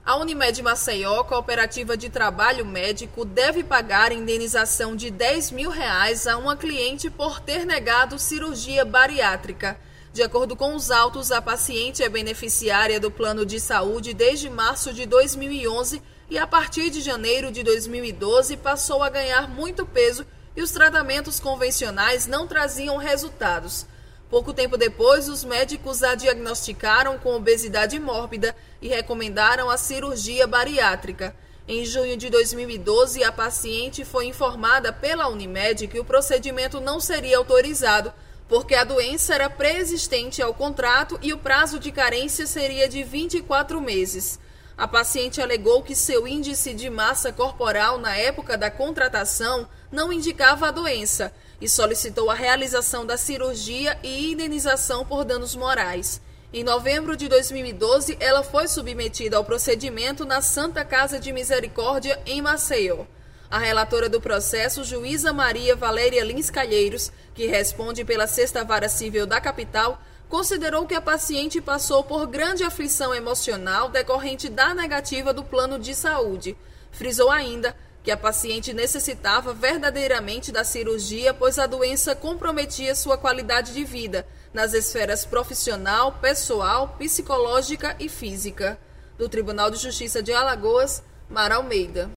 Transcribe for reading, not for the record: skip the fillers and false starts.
A Unimed Maceió, cooperativa de trabalho médico, deve pagar indenização de R$10 mil a uma cliente por ter negado cirurgia bariátrica. De acordo com os autos, a paciente é beneficiária do plano de saúde desde março de 2011 e a partir de janeiro de 2012 passou a ganhar muito peso e os tratamentos convencionais não traziam resultados. Pouco tempo depois, os médicos a diagnosticaram com obesidade mórbida e recomendaram a cirurgia bariátrica. Em junho de 2012, a paciente foi informada pela Unimed que o procedimento não seria autorizado, porque a doença era pré-existente ao contrato e o prazo de carência seria de 24 meses. A paciente alegou que seu índice de massa corporal na época da contratação não indicava a doença e solicitou a realização da cirurgia e indenização por danos morais. Em novembro de 2012, ela foi submetida ao procedimento na Santa Casa de Misericórdia, em Maceió. A relatora do processo, juíza Maria Valéria Lins Calheiros, que responde pela 6ª Vara Civil da capital, considerou que a paciente passou por grande aflição emocional decorrente da negativa do plano de saúde. Frisou ainda que a paciente necessitava verdadeiramente da cirurgia, pois a doença comprometia sua qualidade de vida nas esferas profissional, pessoal, psicológica e física. Do Tribunal de Justiça de Alagoas, Mara Almeida.